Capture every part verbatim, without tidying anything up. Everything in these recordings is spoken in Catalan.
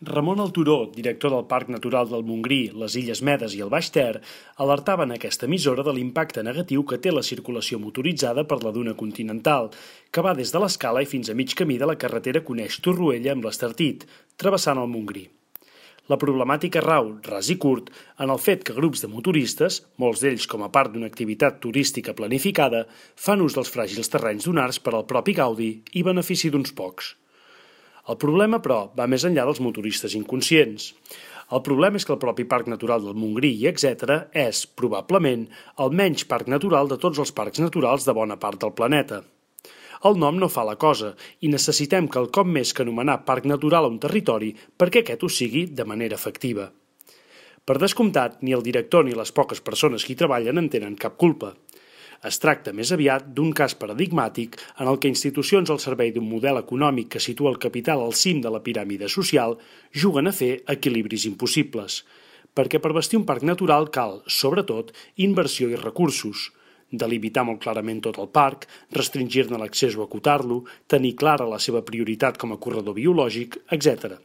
Ramon Alturó, director del Parc Natural del Montgrí, les Illes Medes i el Baix Ter, alertava en aquesta emissora de l'impacte negatiu que té la circulació motoritzada per la duna continental, que va des de l'Escala i fins a mig camí de la carretera que uneix Torroella amb l'Estartit, travessant el Montgrí. La problemàtica rau, ras i curt, en el fet que grups de motoristes, molts d'ells com a part d'una activitat turística planificada, fan ús dels fràgils terrenys dunars per al propi gaudi i benefici d'uns pocs. El problema, però, va més enllà dels motoristes inconscients. El problema és que el propi Parc Natural del Montgrí i etcètera és, probablement, el menys parc natural de tots els parcs naturals de bona part del planeta. El nom no fa la cosa i necessitem quelcom més que anomenar parc natural a un territori perquè aquest ho sigui de manera efectiva. Per descomptat, ni el director ni les poques persones que hi treballen en tenen cap culpa. Es tracta més aviat d'un cas paradigmàtic en el que institucions al servei d'un model econòmic que situa el capital al cim de la piràmide social juguen a fer equilibris impossibles, perquè per bastir un parc natural cal, sobretot, inversió i recursos, delimitar molt clarament tot el parc, restringir-ne l'accés o acotar-lo, tenir clara la seva prioritat com a corredor biològic, etcètera.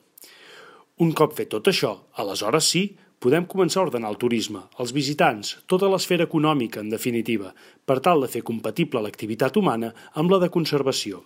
Un cop fet tot això, aleshores sí, podem començar a ordenar el turisme, els visitants, tota l'esfera econòmica, en definitiva, per tal de fer compatible l'activitat humana amb la de conservació.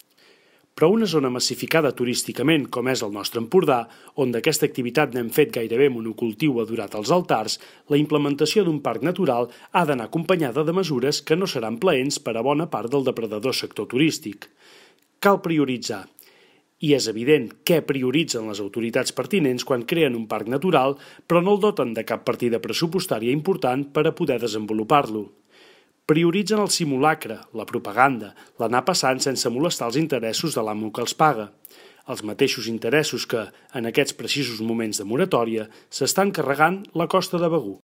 Però una zona massificada turísticament, com és el nostre Empordà, on d'aquesta activitat n'hem fet gairebé monocultiu adorat als altars, la implementació d'un parc natural ha d'anar acompanyada de mesures que no seran plaents per a bona part del depredador sector turístic. Cal prioritzar. I és evident què prioritzen les autoritats pertinents quan creen un parc natural, però no el doten de cap partida pressupostària important per a poder desenvolupar-lo. Prioritzen el simulacre, la propaganda, l'anar passant sense molestar els interessos de l'amo que els paga. Els mateixos interessos que, en aquests precisos moments de moratòria, s'estan carregant la Costa de Begur.